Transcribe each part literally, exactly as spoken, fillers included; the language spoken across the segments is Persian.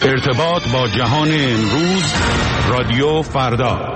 ارتباط با جهان امروز، رادیو فردا.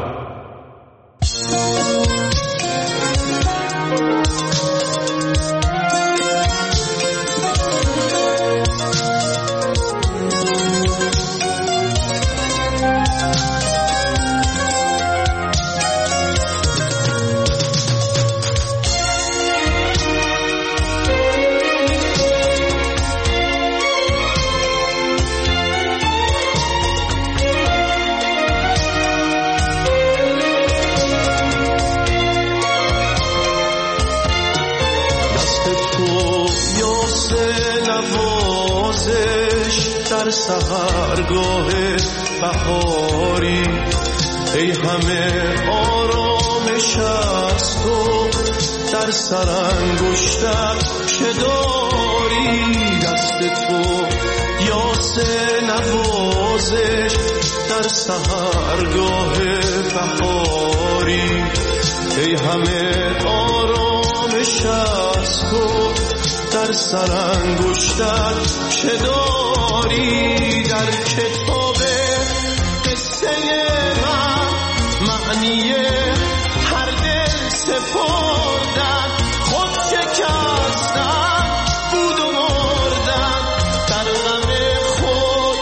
سحرگاه بهاری ای همه آرامش از تو در سرانگشتت چه داری دست تو یاس نوازش در سحرگاه بهاری ای همه آرامش از تو در سرانگشتت چه داری در کتاب قصه من معنی هر دل سپردن خود شکستن بود و مردن در غم خود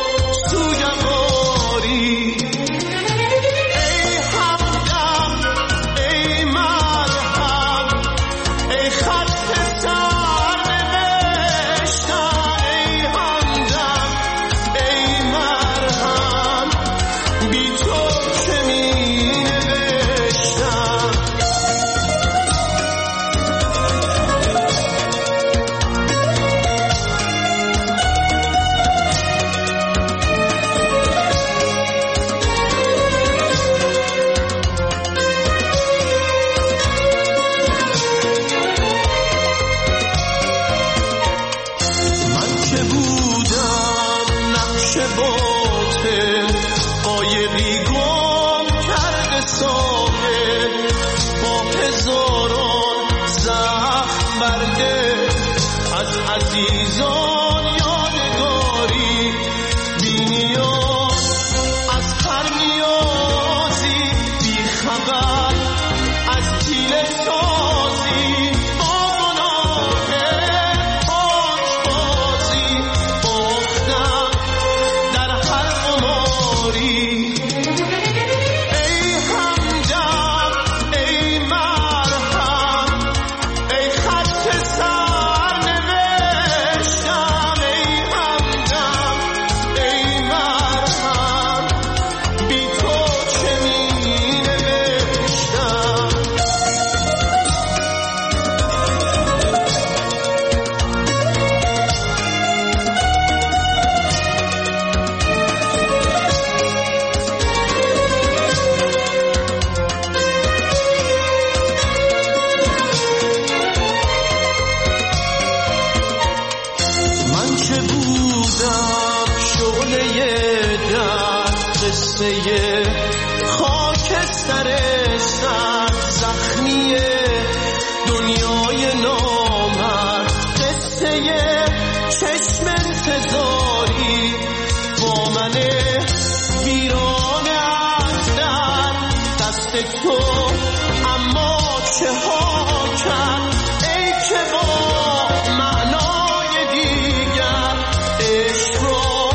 سوگواری ای همدم ای مرهم ای خط عزیزان یادگاری بینیاز از هر نیازی بی خبر از تیله سازی با گناه پاکبازی باختم در هر قماری ای همدم ای مرهم ای خط سر خاکستر سر زخمی دنیای نامرد قصه چشم انتظاری با من ویران از در دست تو اما چه ها کرد ای که با معنای دیگر عشق را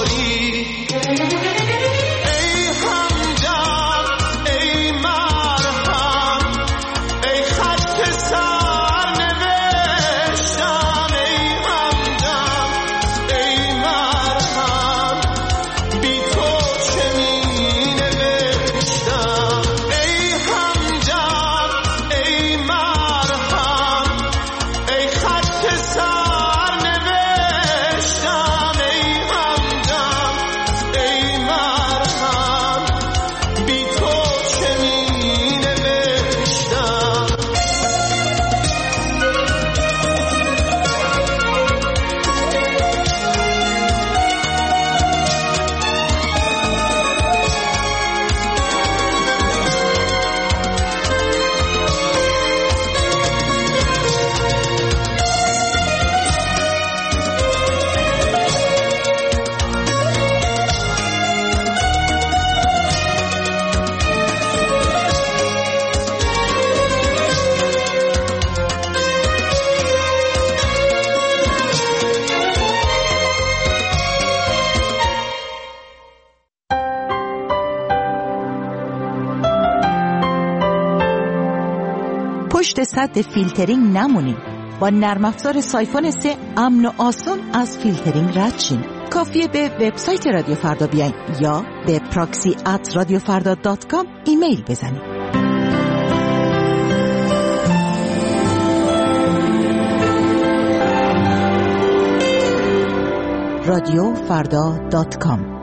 آموزگاری ای همدم ای مرهم صد فیلترینگ نمونین. با نرم افزار سایفون سه امن و آسان از فیلترینگ رد شین. کافیه به وبسایت رادیو فردا بیاین یا به پراکسی ات رادیو فردا دات کام ایمیل بزنید. رادیو فردا دات کام.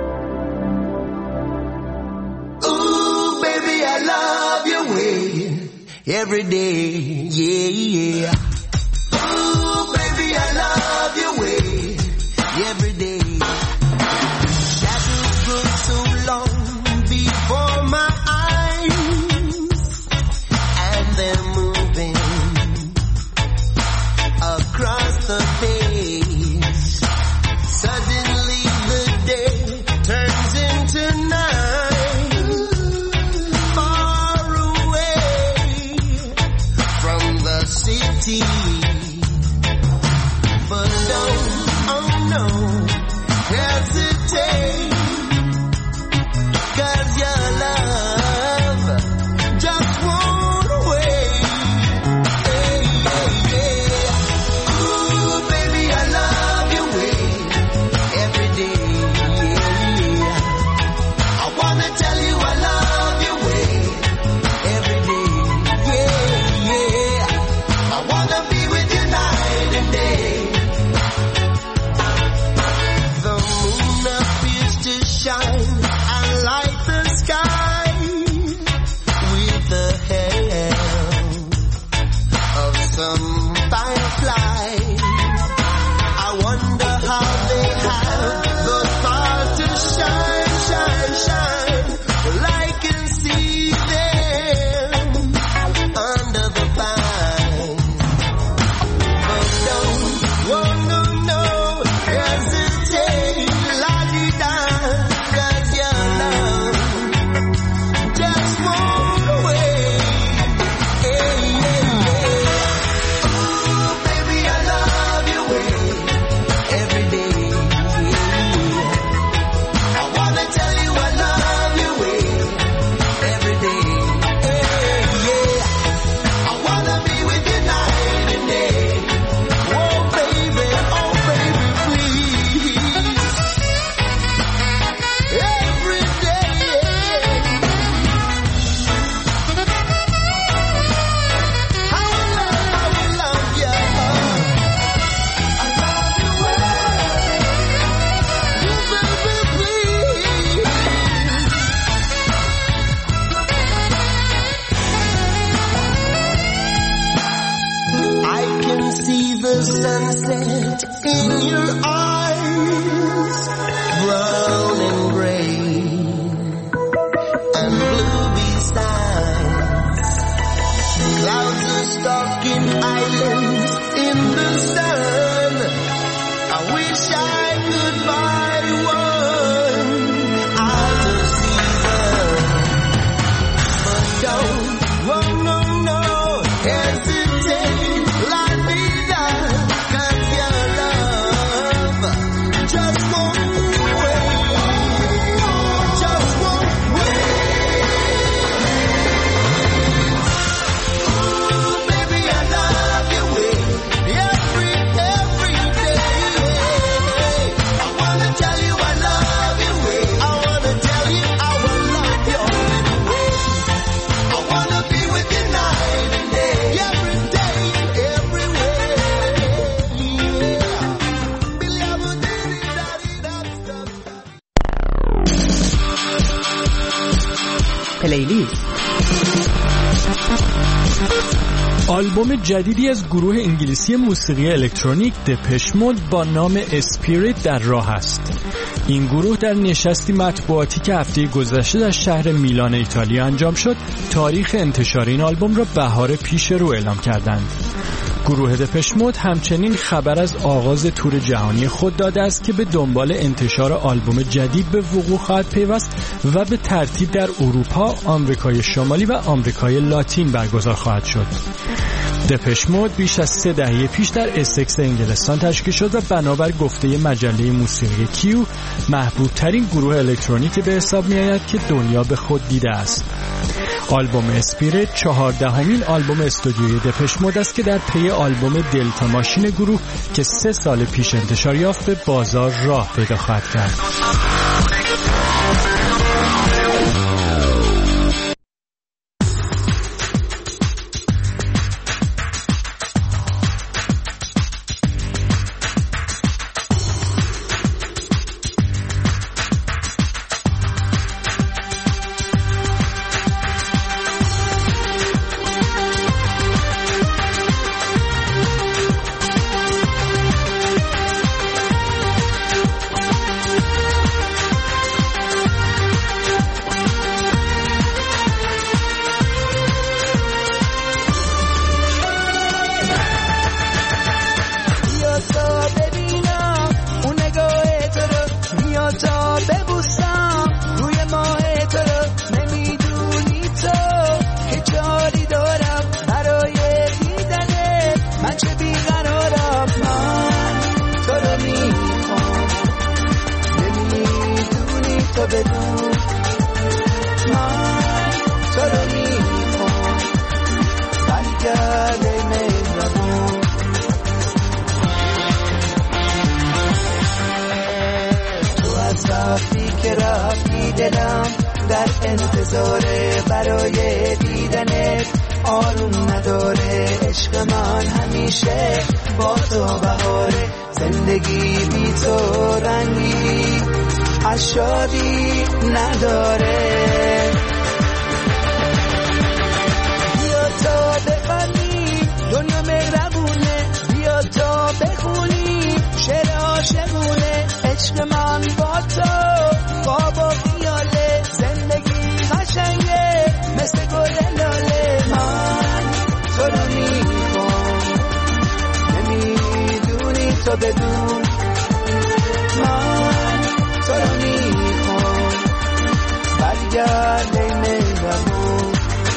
Every day, yeah, yeah. Ooh, baby, I love your way. Every day. Shadows grow so long before my eyes, and they're moving across the page. Suddenly the day turns into night. Far away from the city. But don't, oh no, hesitate. 'Cause your love just won't wait. Hey, hey, yeah. Ooh, baby, I love your way. Every day, yeah, yeah. I wanna tell you I love your way. Every day, yeah, yeah. I wanna be with you night and day. The moon appears to shine and light the sky with the help of some firefly. I wonder how they have the stars to shine, shine, shine. Well, I can see them under the pine. But don't, oh no, no, hesitate, la-di-da, 'cause your love just won't wait. Hey, yeah, yeah. Ooh, baby, I love your way. Every day, yeah. I wanna tell you I love your way. Every day, yeah, yeah. I wanna be with you night and day. Oh, baby, oh, baby, please. Every day, how I love, how I love you. I love you well. You, baby, please. I can see the sunset in your eyes, brown and gray and blue besides. Clouds are stalking islands in the sun. I wish I could buy one out of season. But don't, oh no, no, hesitate, la-di-da, 'cause your love just won't wait, just won't wait. Ooh, baby, I love your way. Every, every day. I wanna tell you I love your way. I wanna tell you I will love your way. I wanna be with you night and day. Every day, everywhere. Yeah. Billy, I will do it, da-di-da-di-da. پلیلیست. آلبوم جدیدی از گروه انگلیسی موسیقی الکترونیک دپش مود با نام اسپریت در راه است. این گروه در نشستی مطبوعاتی که هفته گذشته در شهر میلان ایتالیا انجام شد، تاریخ انتشار این آلبوم را بهار پیش رو اعلام کردند. گروه دپش مود همچنین خبر از آغاز تور جهانی خود داده است که به دنبال انتشار آلبوم جدید به وقوع خواهد پیوست و به ترتیب در اروپا، آمریکای شمالی و آمریکای لاتین برگزار خواهد شد. دپش مود بیش از سه دهه پیش در اسکس انگلستان تشکیل شد و بنابر گفته مجله موسیقی کیو محبوب ترین گروه الکترونیک به حساب می آید که دنیا به خود دیده است. آلبوم اسپیریت چهاردهمین آلبوم استودیویی دپش مود است که در پی آلبوم دلتا ماشین گروه که سه سال پیش انتشار یافت به بازار راه پیدا خواهد کرد. دلم در انتظاره برای دیدنت، آروم نداره عشق من همیشه با تو بهاره، زندگی بی تو رنگی از شادی نداره. بیا تا بخوانی دنیا مهربونه، بیا تا بخونی شعر عاشقونه، عشق من با تو خواب و خیاله، زندگی قشنگه مثل گل لاله. من تو رو میخوام نمیدونی تو بدون، من تو رو میخوام برگرد ای مهربون.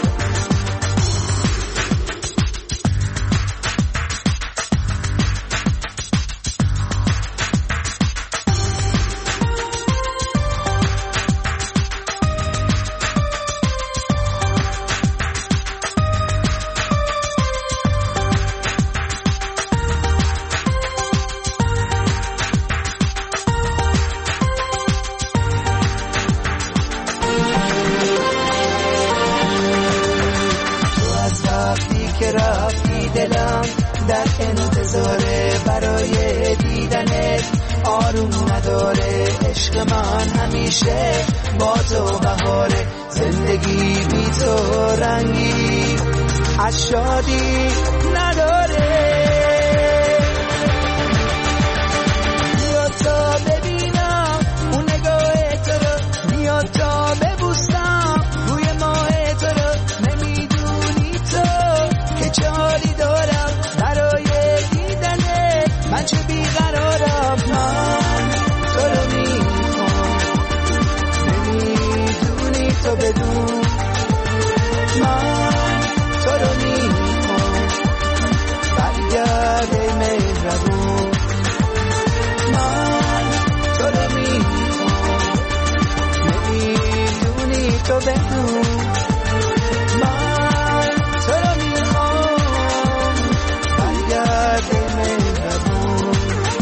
در انتظاره برای دیدنت، آروم نداره عشق من همیشه با تو بهاره، زندگی بی تو رنگی از شادی نداره. بیا تا ببینم اون نگاه تو رو، بیا تا ببوسم روی ماه تو رو، نمیدونی تو که چاری دارم برای دیدنه، من چه بیقرارم. من تو رو میخوام نمیدونی تو بدون، من تو رو میخوام برگرد ای مهربون. من تو رو میخوام نمیدونی تو بدون، من تو رو میخوام برگرد ای مهربون،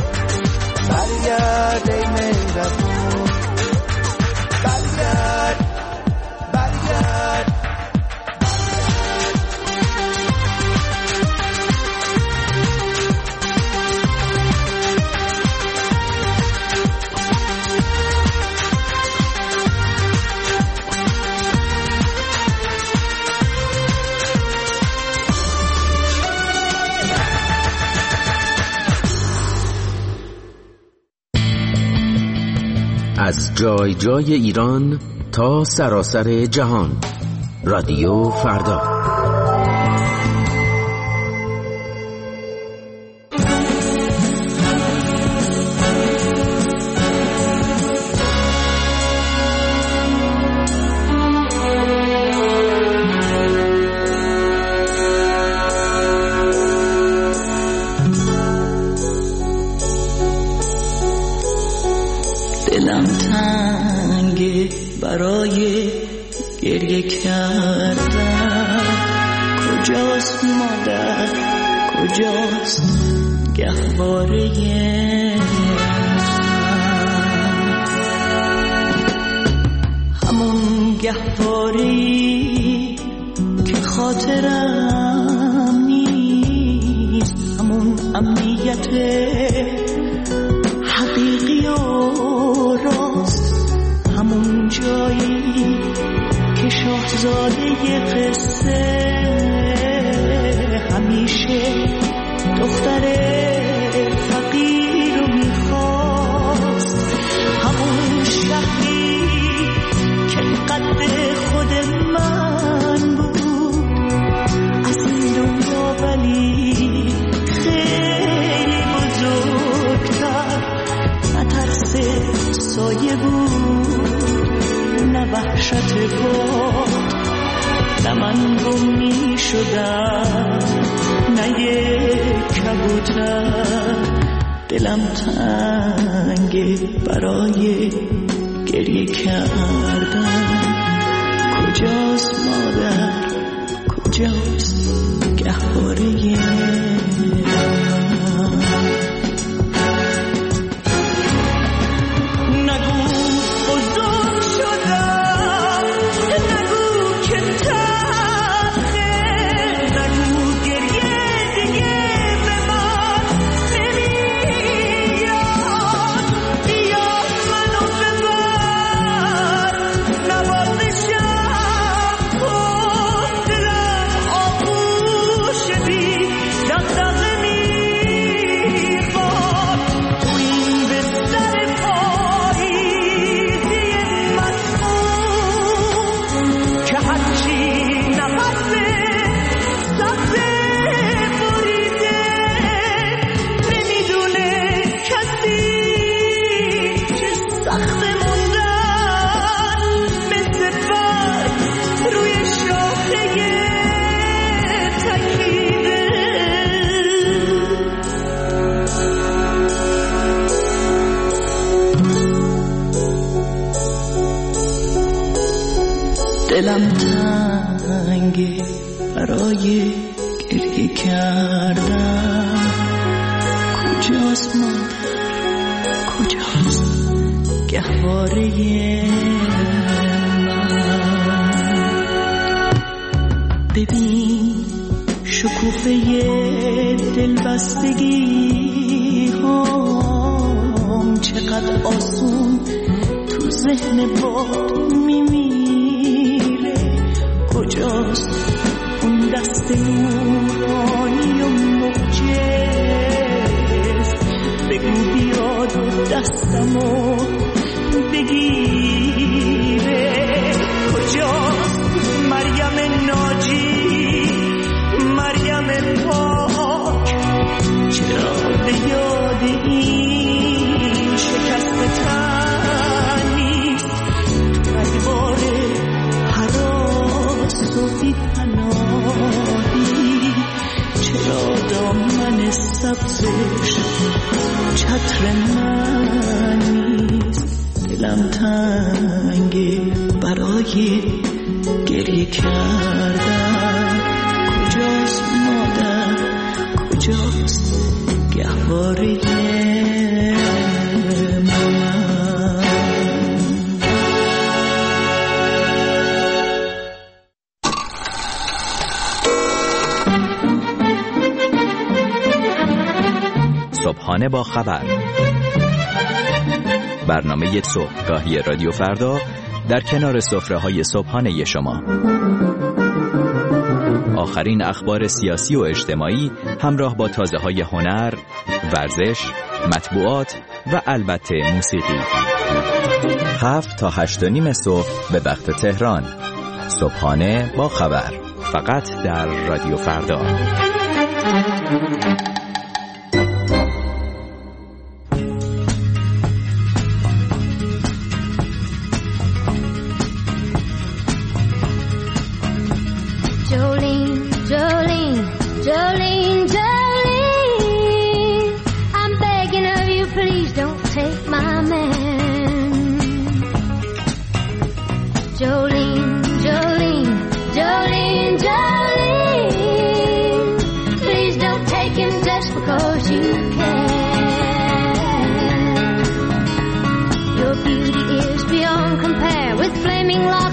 برگرد ای مهربون، برگرد برگرد. از جای جای ایران تا سراسر جهان، رادیو فردا. دلم تنگه برای گریه کردم. کجاست مادر، کجاست گهواره همون گهواری که خاطرم نیست، همون امنیت حقیقی و راست، همون جایی که شاهزاده قصه همیشه دختر فقیر رو میخواست، همون شهری که قد خود من بود از این دنیا، ولی خیلی بزرگتر، نه ترس سایه بود نه وحشت باد، نه من گم می شدم نه یک کبوتر. دلم تنگه برای گریه کردن. کجاست مادر، کجاست گهواره دلم تنگه برای گریه کردن. کجاست مادر، کجاست گهواره من؟ ببین شکوفه دلبستگی هم چقدر آسون تو ذهن باد میمیره. کجاست اون دست نورانی و موجز؟ بگو بیاد و دستمو بگیره. کجاست مریم ناجی، مریم پاک؟ چرا به یاد این شکست تن نیست؟ ادوار حراس و بی پناهی، چرا دامن سبزش چتر من نیست؟ دلم تنگه برای گریه کردن. کجاست مادر، کجاست گهواره صبحانه با خبر، برنامه صبحگاهی رادیو فردا در کنار سفره‌های صبحانه شما. آخرین اخبار سیاسی و اجتماعی همراه با تازه‌های هنر، ورزش، مطبوعات و البته موسیقی. هفت تا هشت و نیم صبح به وقت تهران. صبحانه با خبر، فقط در رادیو فردا. Jolene, Jolene.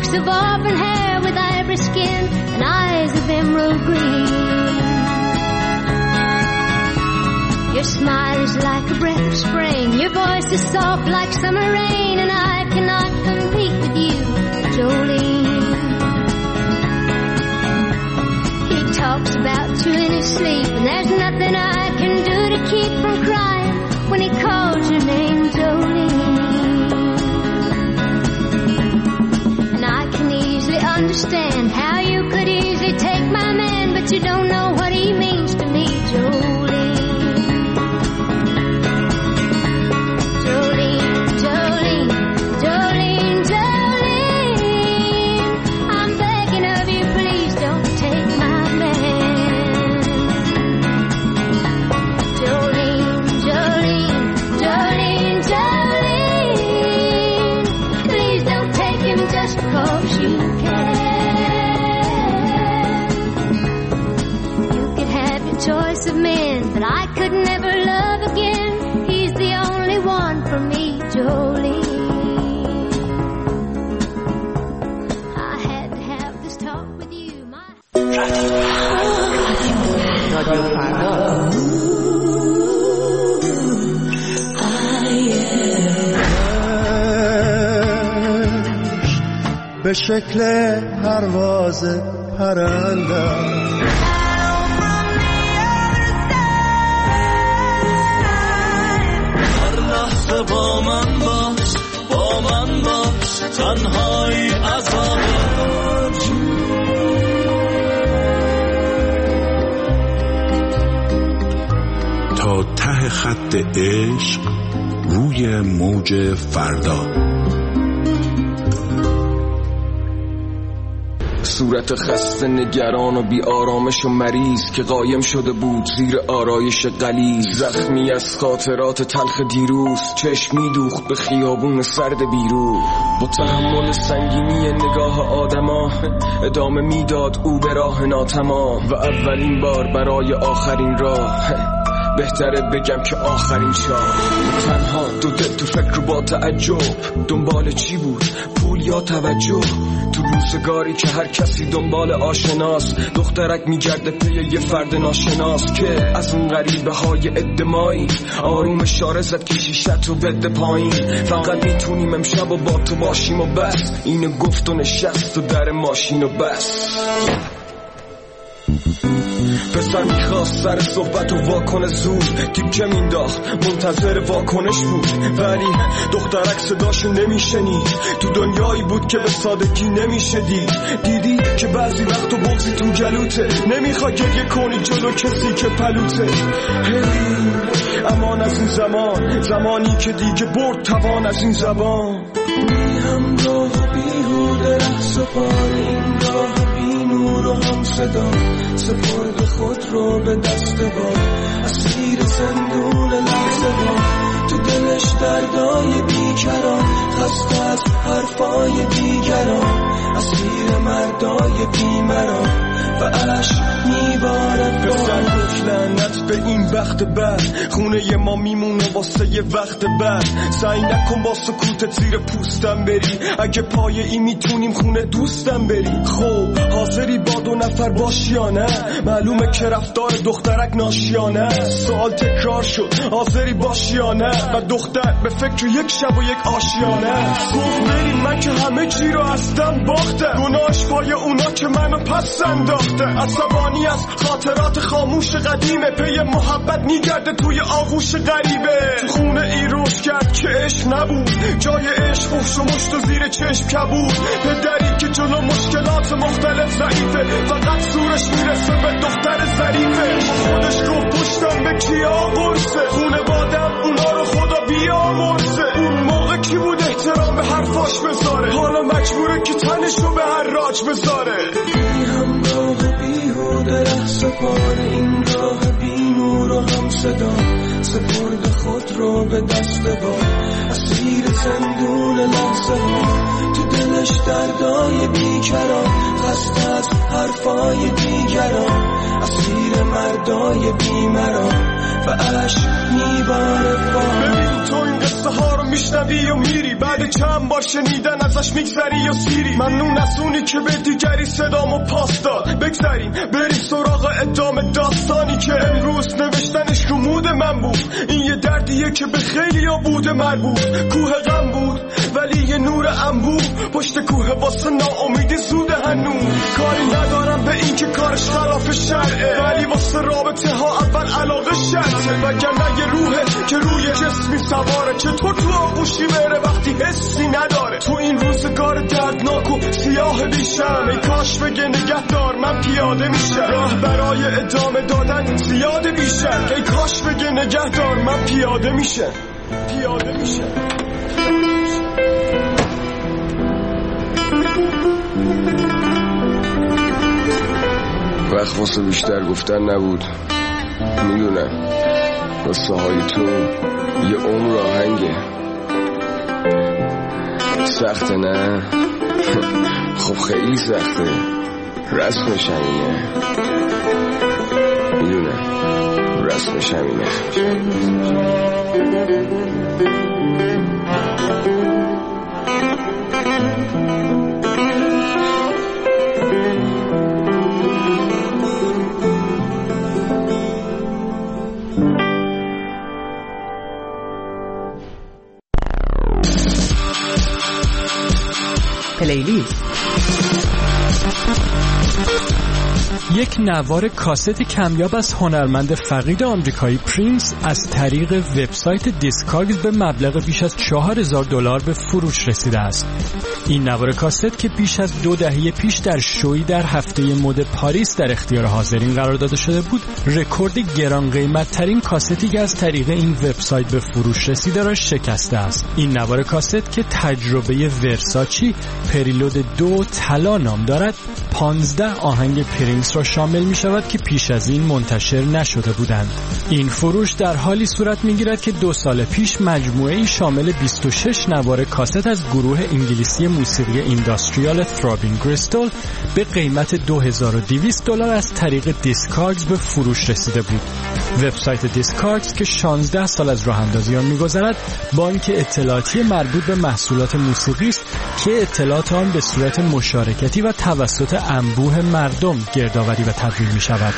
locks of auburn hair with ivory skin and eyes of emerald green. Your smile is like a breath of spring, your voice is soft like summer rain, and I cannot compete with you, Jolene. He talks about you in his sleep, and there's nothing I can do to keep from crying when he calls your name, Jolene. And I can easily understand how you could easily take my man, but you don't know what he means to me, Jolene. But I could never love again. He's the only one for me, Jolene. I had to have this talk with you, my رادیو فردا. به شکل پرواز پرنده با من باش، با من باش، تنهایی عذابم. تا ته خط عشق روی موج فردا. صورت خسته نگران و بی آرامش و مریض که قایم شده بود زیر آرایش غلیظ، زخمی از خاطرات تلخ دیروز، چشم میدوخت به خیابون سرد بیروح. با تحمل سنگینی نگاه آدما ادامه میداد او به راه ناتمام، و اولین بار برای آخرین راه بهتره بگم که آخرین شاه. تنها دو دل تو فکر با تعجب، دنبال چی بود؟ پول یا توجه؟ تو روزگاری که هر کسی دنبال آشناس، دخترک میگرده پی یه فرد ناشناس که از اون غریبه های ادمایی آروم اشاره زد که شیشت رو بده پایین. فقط میتونیم امشب و با تو باشیم و بس، اینو گفت و نشست و در ماشین و بس. پسر میخواست سر صحبت و واکنه زود تیکه مینداخت، منتظر واکنش بود، ولی دخترک صداشو نمیشنید. تو دنیایی بود که به سادگی نمیشه دید. دیدی که بعضی وقت و بغضی تو گلوته، نمیخواد گریه کنی جلو کسی که پلوته. هی امان از این زمان، زمانی که دیگه برد توان از این زبان. بی همراه بیهوده ره سپار این راه، بی نور و هم صدا سپرد خود رو به دست باد، اسیر زندون لحظه با تو دلش دردای بیکران، خسته از حرفای دیگران، اسیر مردای بیمران و عشق میباره. پسر گفت لعنت به این بخت بد، خونه ما میمونه واسه یه وقت بعد. سعی نکن با سکوتت زیر پوستم بری، اگه پای این میتونیم خونه دوستم بری. خب حاضری با دو نفر باشی یا نه؟ معلومه که رفتار دخترک ناشیانه. سوال تکرار شد حاضری باشی یا نه؟ و دختر به فکر یک شب و یک آشیانه. گفت بریم من که همه چی رو هستم باختم، گناهش پای اونا که منو پس انداخته. عصبانی از خاطرات خاموش قدیمه، پی محبت میگرده توی آغوش غریبه. تو خونه ای روز کرد که عشق نبود، جای عشق خوش و مشت و زیر چشم کبود. پدری که جلو مشکلات مختلف ضعیفه، فقط زورش میرسه به دختر ظریفه. خودش گفت پشتم به کیا قرصه، خونه بادم اونا رو خدا بیامرزه. اون موقع کی بود احترام به حرفاش بذاره، حالا مجبوره که تنشو به هر راج بذاره. بی همراه بیهوده ره سپار این راه، بی نور و هم صدا سپرد خود رو به دست با، اسیر زندون لحظه ها تو دلش دردای بیکران، خسته از حرفای دیگران، اسیر مردای بیمران و عشق میباره. ببین تو این قصه ها رو میشنوی و میری، بعد چند بار شنیدن ازش میگذری یا سیری؟ ممنون از اونی که به دیگری صدامو پاس داد. بگذاریم بریم سراغ ادامه داستانی که امروز نوشتنش رو مود من بود. این یه دردیه که به خیلی ها بوده مربوط. کوه غم بود ولی یه نور انبوه پشت کوه واسه ناامیدی زوده هنوز. کاری ندارم به این که کارش خلاف شرعه ولی واسه رابطه ها اول علاقه شرطه. وگرنه یه روحه که روی جسمی سواره چطور تو آغوشی بره وقتی حسی نداره. تو این روزگار دردناک و سیاه بیشم ای کاش بگه نگه دار من پیاده میشم. راه برای ادامه دادن زیاده بیشم ای کاش بگه نگه دار من پیاده میشم پیاده میشم. وقت واسه بیشتر گفتن نبود میدونم. واسه های تو یه عمر آهنگه. سخته نه؟ خب خیلی سخته. رسمش همینه میدونم. رسمش همینه. پلیلیست. یک نوار کاست کمیاب از هنرمند فقید آمریکایی پرینس از طریق وبسایت دیسکاگز به مبلغ بیش از چهار هزار دلار به فروش رسیده است. این نوار کاست که بیش از دو دهه پیش در شویی در هفته مد پاریس در اختیار حاضرین قرار داده شده بود، رکورد گران قیمت ترین کاستی که از طریق این وبسایت به فروش رسیده را شکسته است. این نوار کاست که تجربه ورساچی پریلود دو طلا نام دارد، پانزده آهنگ پرینس را شامل می شود که پیش از این منتشر نشده بودند. این فروش در حالی صورت می گیرد که دو سال پیش مجموعه‌ای شامل بیست و شش نوار کاست از گروه انگلیسی موسیقی اینداستریال ترابینگ کریستال به قیمت دو هزار و دویست دلار از طریق دیسکاگز به فروش رسیده بود. وبسایت دیسکاگز که شانزده سال از راه اندازی آن می‌گذرد، بانک اطلاعاتی مربوط به محصولات موسیقی است که اطلاعات آن به صورت مشارکتی و توسط انبوه مردم گردآوری و تبدیل می‌شود.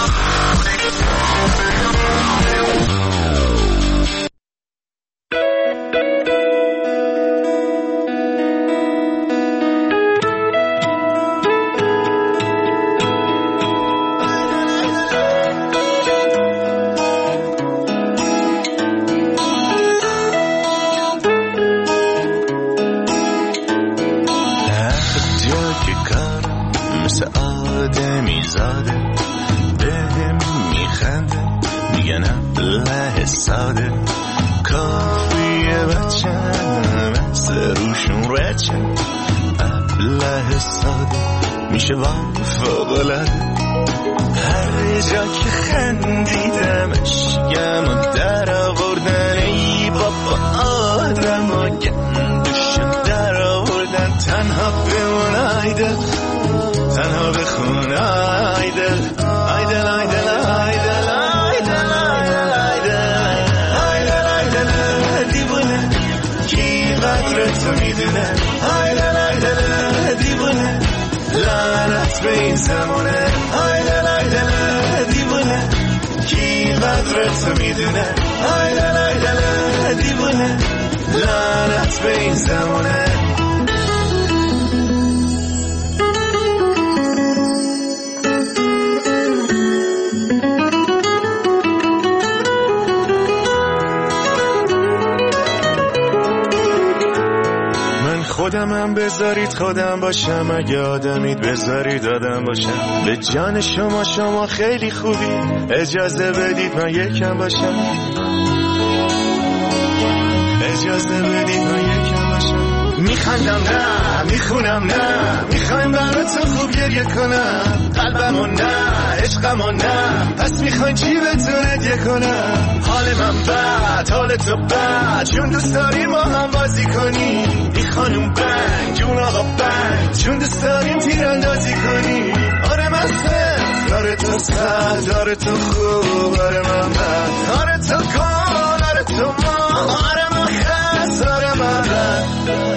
میشه وام فوق‌العاده هر جا که خندیدمش گم و در آوردن ای بابا آدم و گندش در آوردن تنها بمون آیدل تنها بخون آیدل آیدل آیدل آیدل آیدل آیدل آیدل دیوونه کی قدر تو میدونه آیدل آیدل دیوونه لعنت به این زمونه آیدل آیدل دیوونه کی قدر تو میدونه آیدل آیدل دیوونه لعنت به این زمونه. خودمم بذارید خودم باشم اگه آدمید بذارید آدم باشم به جان شما شما خیلی خوبی اجازه بدید من یکم باشم اجازه بدید من یکم باشم میخندم نه میخونم نه میخوایم برای تو خوب گریه کنم قلبمو نه عشقمو نه پس میخواین چی بهتون هدیه کنم حال من بد حال تو بد چون دوست داریم ما هم بازی کنیم ای خانوم بنگ جون آقا بنگ چون دوست داریم تیراندازی کنیم آره من سر آره تو سر آره تو خوب آره من بد آره تو کن آره تو ما آره من خست آره من بد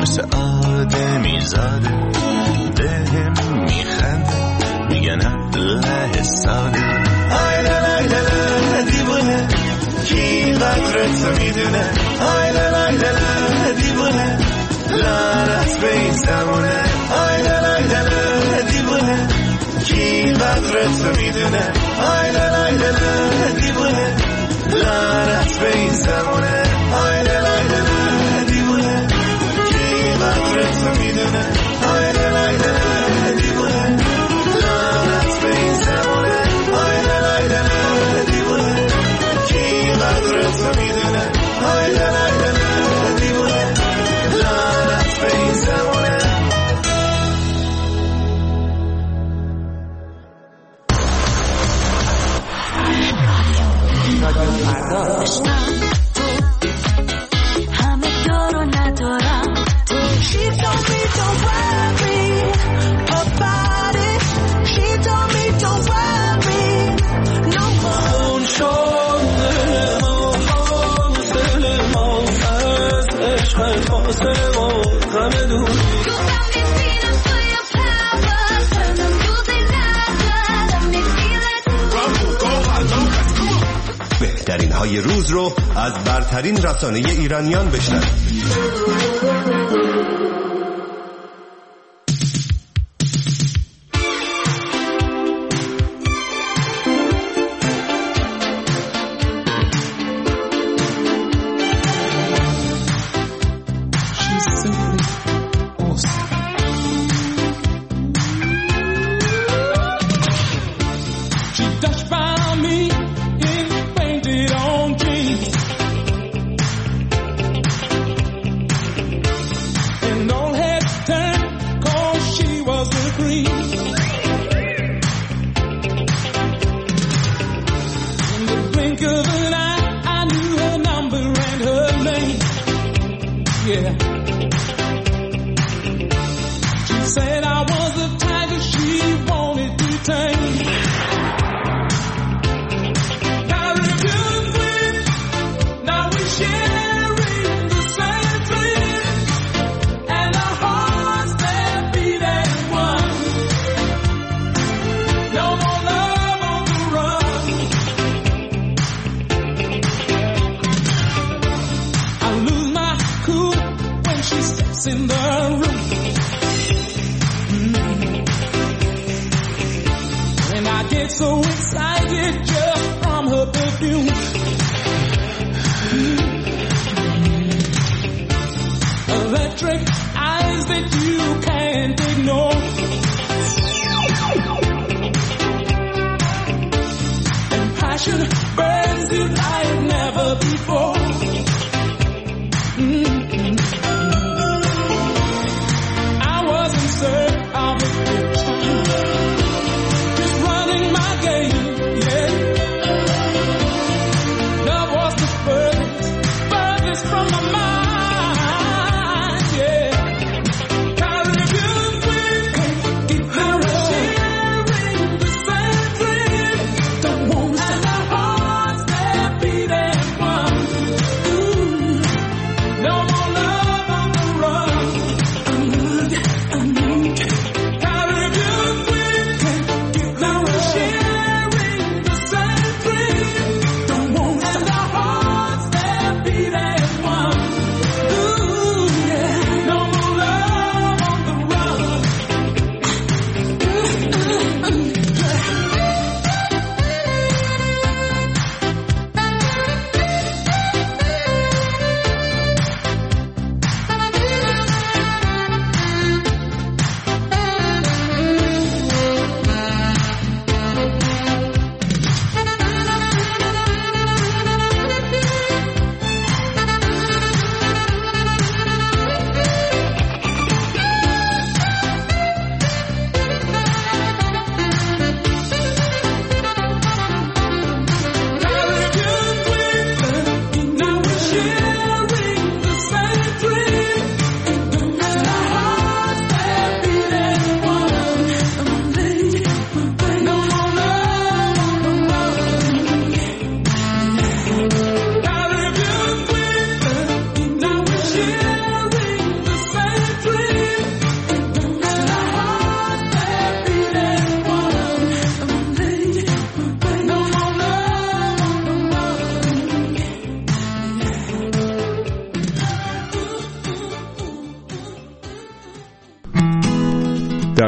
واسه آدمی زاده بهم میخنده میگن ابله ساده آی لای لای دیوونه کی قدرت میدونه آی لای لای دیوونه لعنت به این زمونه آی لای لای دیوونه کی قدرت میدونه آی لای لای دیوونه لعنت به این زمونه آی لای لای دیوونه کی قدرت میدونه آی لای لای دیوونه لعنت به این زمونه آی لای لای دیوونه کی قدرت میدونه آی لای لای دیوونه لعنت به این زمونه همه دارو ندارم تو She told me don't worry about it She told me don't worry no more اون شد دل ما حاصل ما از عشق فاصله ما غم دوری بهترین های روز رو از برترین رسانه ایرانیان بشنوید.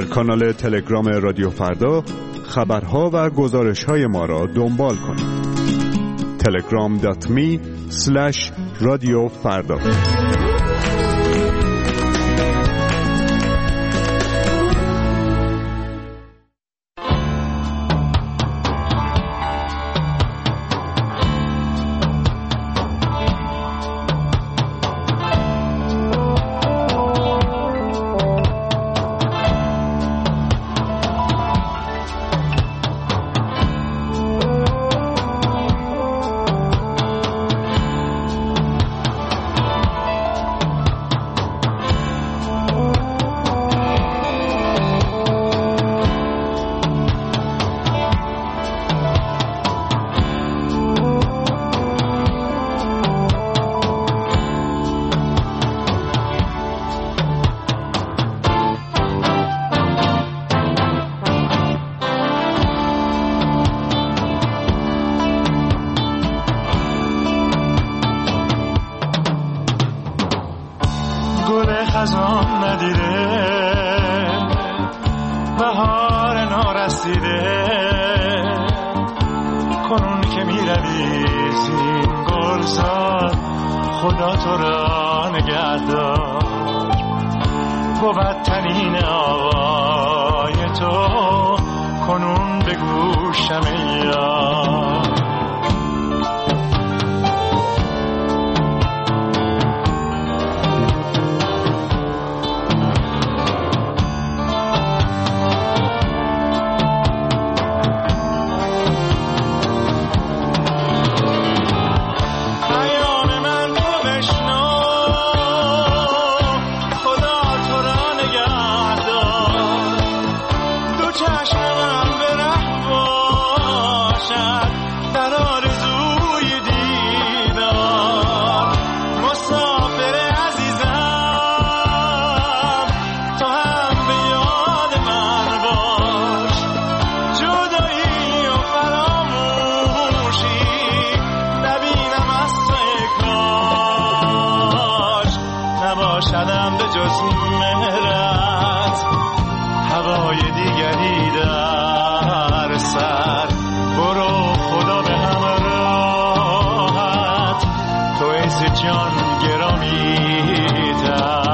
در کانال تلگرام رادیو فردا خبرها و گزارش‌های ما را دنبال کنید. تلگرام دات می اسلش رادیو فردا. خزان ندیده بهار نارسیده کنون که می روی زین گلزار خدا تو را نگهدار بود تنین آوای تو کنون به گوشم یار شدم به جز مهرت هوای دیگری در سر برو خدا به همراهت تو ایز جان گرامی تر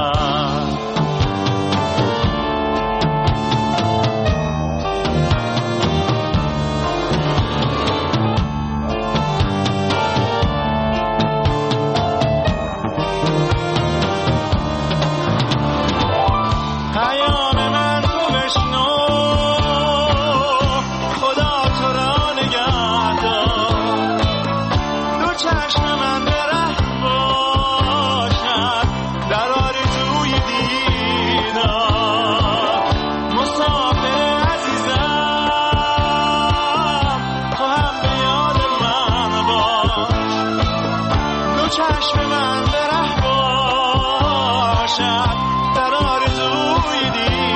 چشم من به ره باشد در آرزوی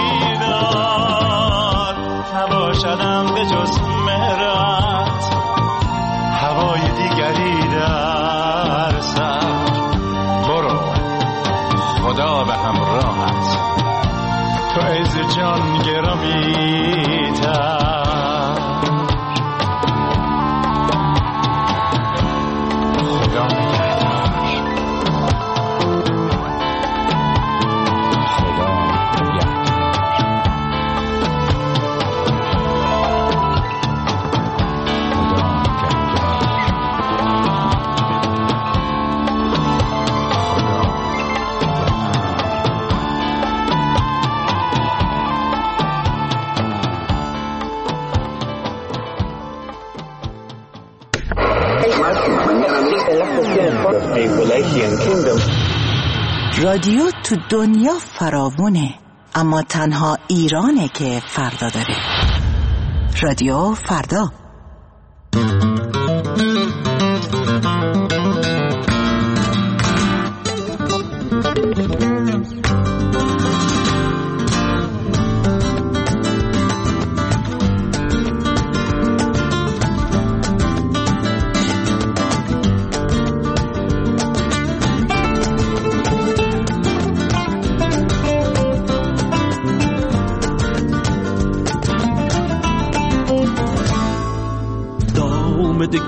دیدار نباشدم به جز مهرت هوای دیگری در سر برو خدا به همراهت تو عز جان گرامی تر رادیو تو دنیا فراوونه اما تنها ایرانه که فردا داره. رادیو فردا.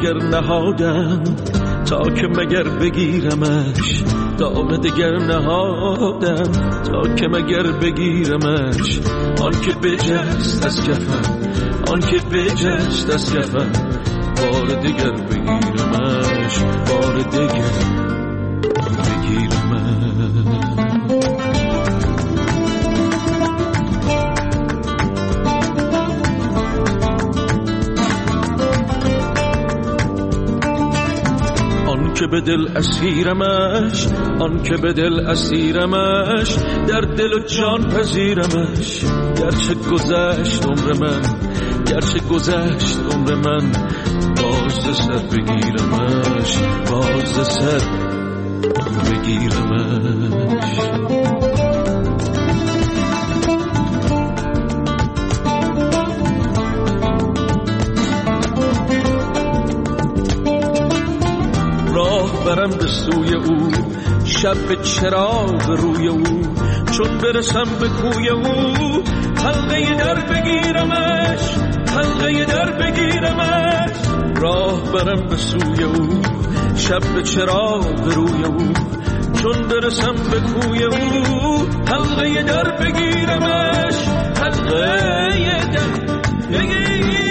دگر نهادم تا که مگر بگیرمش، دام دگر نهادم تا که مگر بگیرمش. آن که بجست از کفم، آن که بجست از کفم، بار دگر بگیرمش، بار دگر بگیرمش. آن که به دل اسیرمش، آن که به دل اسیرمش، در دل و جان پذیرمش. گرچه گذشت عمر من، گرچه گذشت عمر من، باز سر بگیرمش، باز سر بگیرمش. راه برم به سوی او، شب به چراغ روی او، چون برسم به کوی او، حلقه در بگیرمش، حلقه در بگیرمش. راه برم به سوی او، شب به چراغ روی او، چون برسم به کوی او، حلقه در بگیرمش، حلقه در بگیرمش.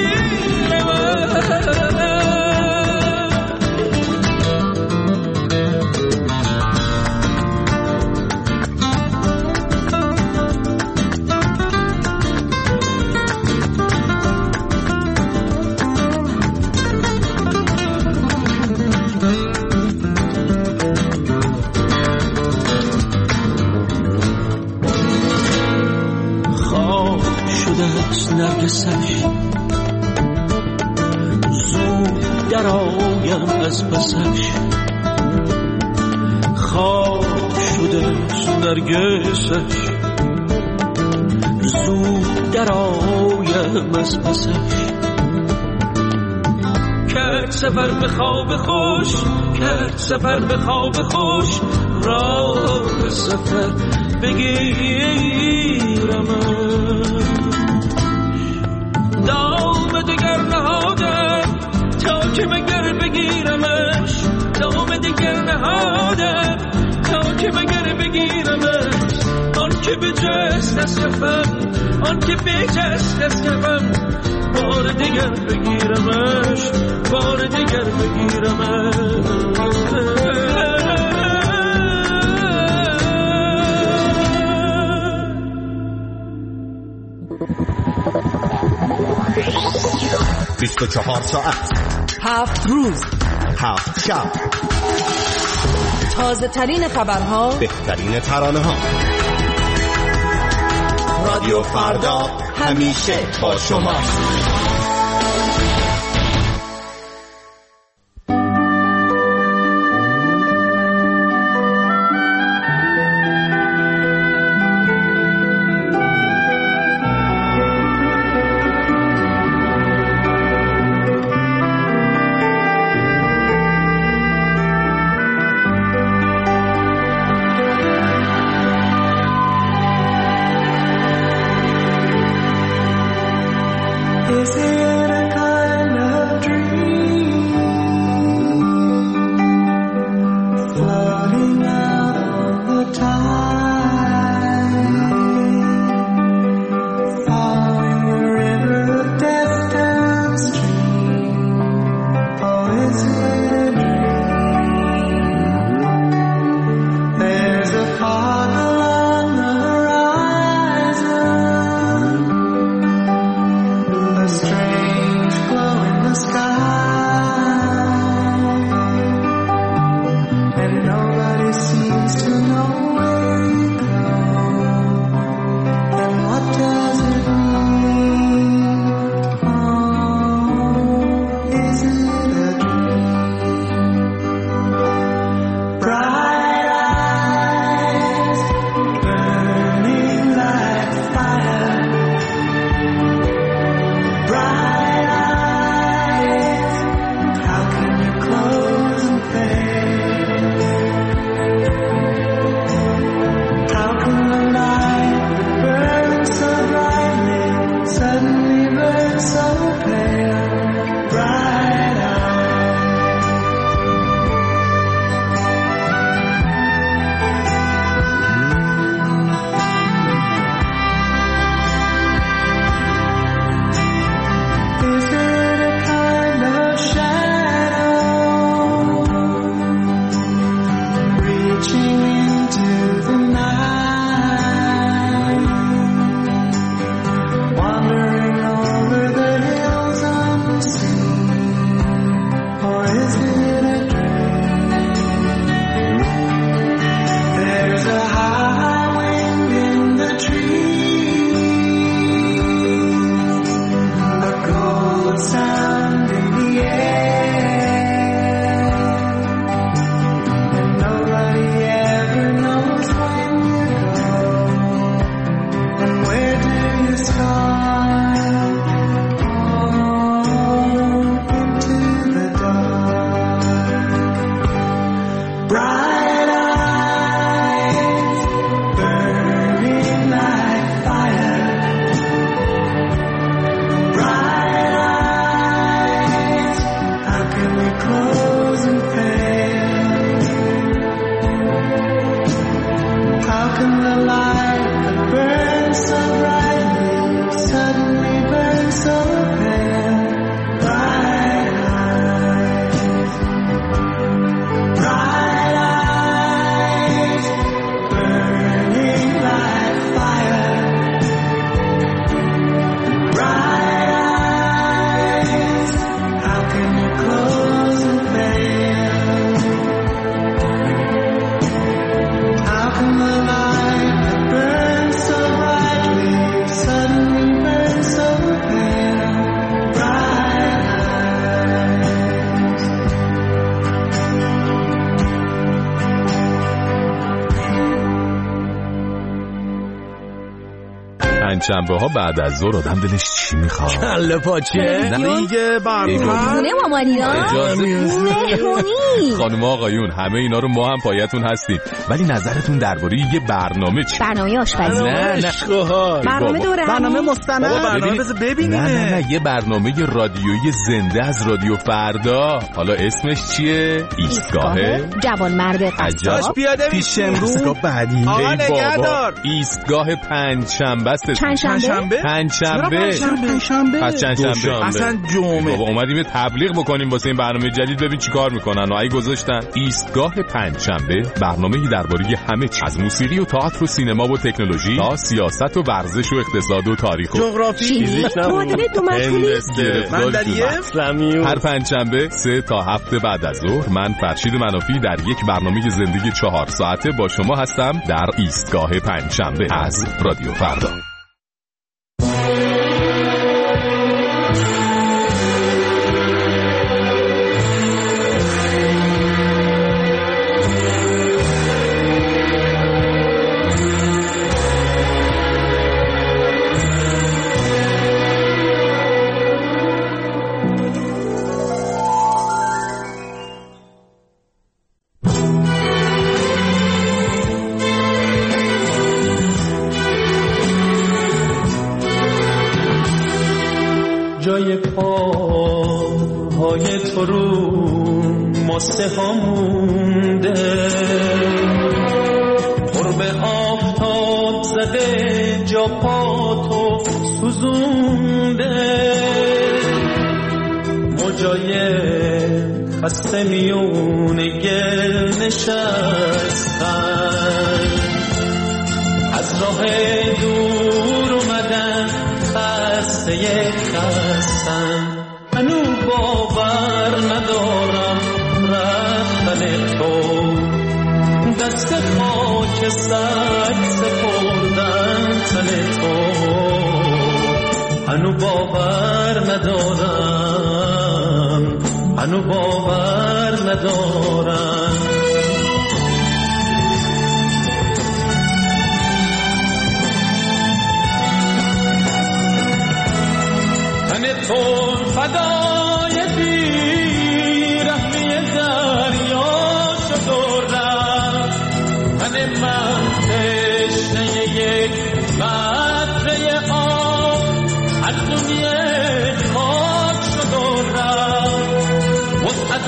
نرگسش زود در آیم از پسش، خواب شده نرگسش زود در آیم از پسش. کرد سفر به خواب خوش، کرد سفر به خواب خوش، راه سفر بگیرمش. دام دگر نهادم تا که مگر بگیرمش، دام دگر نهادم تا که مگر بگیرمش. آن که بجست از کفم، آن که بجست از کفم، بار دگر بگیرمش، بار دگر بگیرمش. بیست و چهار ساعت، هفت روز، هفت شب، تازه ترین خبرها، بهترین ترانه ها. رادیو فردا همیشه با شماست. you close and pale? How can the light that burns so brightly suddenly burn so pale? Bright eyes, bright eyes, burning like fire. Bright eyes, how can you close and veil? How can the light that burns so brightly suddenly burn so pale? Bright eyes. پنجشنبه ها بعد از ظهر آدم دلش چی میخواد؟ کله پاچه دیگه برنامه خونه مامانینا مهمونی. خانم آقایون همه اینا رو ما هم پایتون هستیم، ولی نظرتون درباره یه برنامه چی؟ برنامه آشپزی. نه نه برنامه دوره برنامه مستند. برنامه بذار ببینیم. نه نه نه یه برنامه رادیویی زنده از رادیو فردا. حالا اسمش چیه؟ ایستگاه جوانمرد قصاب. پیاده پیش امروز بعدی. آقا نگهدار. ایستگاه پنجشنبه است. پنجشنبه؟ پنجشنبه. پنجشنبه. پس چندشنبه. اصلا جمعه. بابا اومدیم تبلیغ بکنیم واسه این برنامه جدید، ببین چیکار میکنن و ای گذاشتن ایستگاه پنجشنبه، برنامه‌ای درباره همه چیز از موسیقی و تئاتر و سینما و تکنولوژی تا سیاست و ورزش و اقتصاد و تاریخ و جغرافی، معادله دو مدخلی، بندریه اسلامی. هر پنجشنبه سه تا هفت بعد از ظهر من فرشید منافی در یک برنامه زندگی چهار ساعته با شما هستم در ایستگاه پنجشنبه از رادیو فردا. جای پاهای تو رو ماسه ها مونده، قرب آفتاب زده جا پا تو سوزونده، موجای خسته میونه گل نشستن، از راه دور اومدن خسته خستن، منو باور ندارم رفتن تو، دست خاک سر سپردن تن تو، منو باور ندارم، منو باور ندارم. تو فدای بیرحمی دریا شد و رفت، من من تشنه یک قطره آب از دنیا خاک شد و رفت، وسعت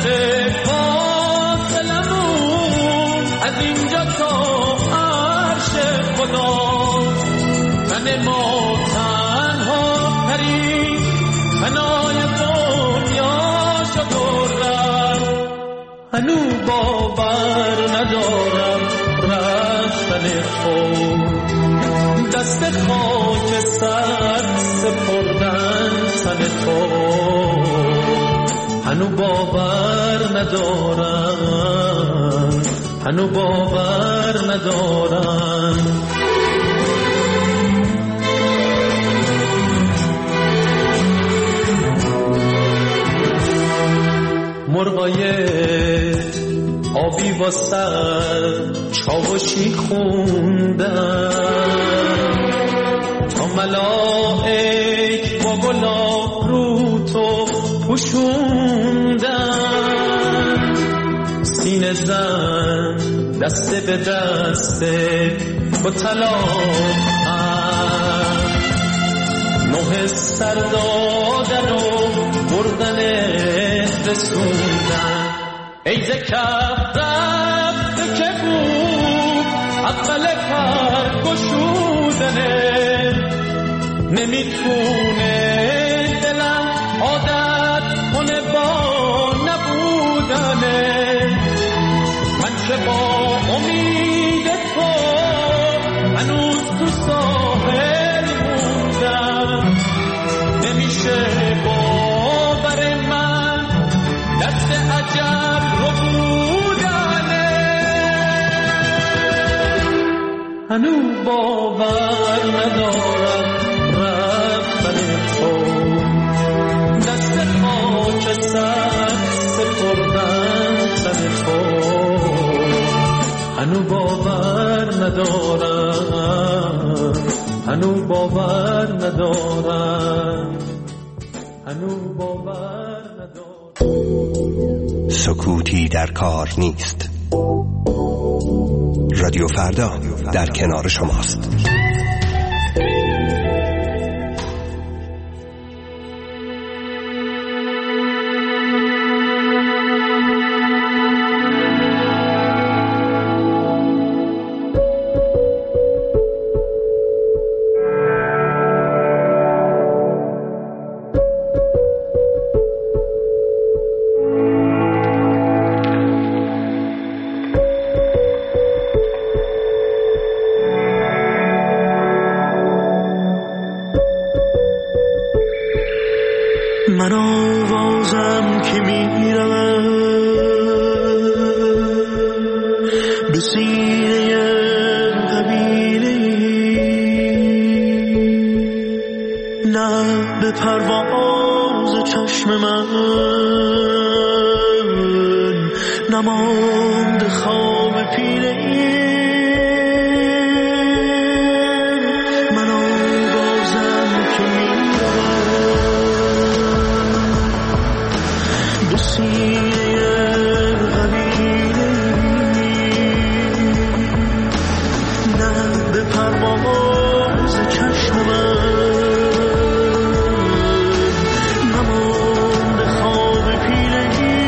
فاصلمون از اینجا تا عرش خدا، من ما تنها ترین فنای دنیا شد و رفت، هنو باور ندارم رفتن تو، دست خاک سر سپردن تن تو، هنو باور ندارم، هنو باور ندارم. مرغای آبی واسه چاوشی خوندن، تا ملائک با گلاب رو تو پوشوندن، سینه زن دسته به دسته با طلاق نه سر دادن و بردن رسوندن ای ز کف رفته که بود اول پر گشودنه نمیتونه دلم عادت کنه با نبودنه من که با امید تو هنوز تو ساحل موندم نمیشه باور من دست عجب رو بودنه هنوز باور ندارم رفتن تو دست خاک سر سپردن تن تو هنو باور ندارم هنو باور ندارم هنو باور ندارم سکوتی در کار نیست. رادیو فردا در کنار شماست. من آوازم که میرم به سینه قبیله نه به پرواز چشم من نماند خواب پیله من آوازم که میرم به سینه قبیله نه به پرواز چشم من نماند خواب پیلگی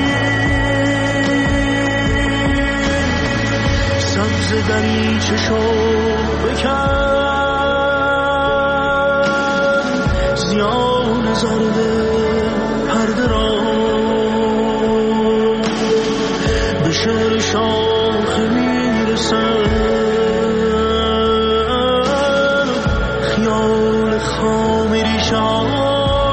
سبز دریچه شو بکن زیان زرده پرده را به شعر شاخ میرسن خیال خام ریشان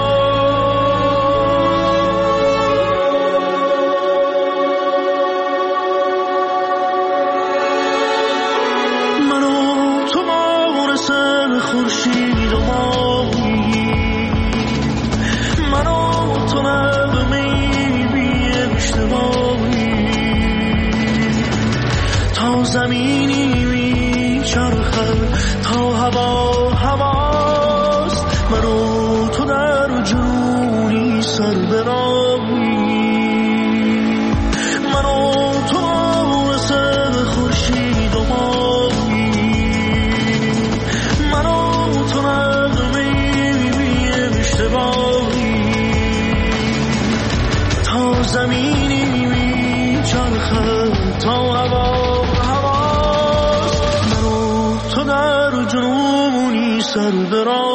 منو تو مانسن خورشید و ماهی منو تو نغمه‌ای بی اشتباهی تا زمینی میچرخد تا هوا هواست منو تو در جنونی سر براهی منو تو رسد خورشید و ماهی منو تو نغمه‌ای بی اشتباهی تا زمینی میچرخد تا هوا هواست منو تو در جنونی سر براهی